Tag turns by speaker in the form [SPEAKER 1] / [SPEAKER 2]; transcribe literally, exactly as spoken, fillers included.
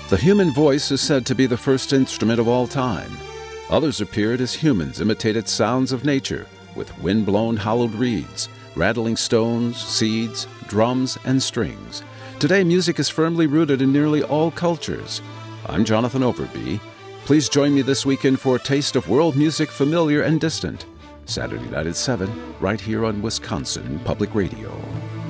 [SPEAKER 1] The human voice is said to be the first instrument of all time. Others appeared as humans imitated sounds of nature with wind-blown hollowed reeds, rattling stones, seeds, drums, and strings. Today, music is firmly rooted in nearly all cultures. I'm Jonathan Overby. Please join me this weekend for a taste of world music familiar and distant. Saturday night at seven, right here on Wisconsin Public Radio.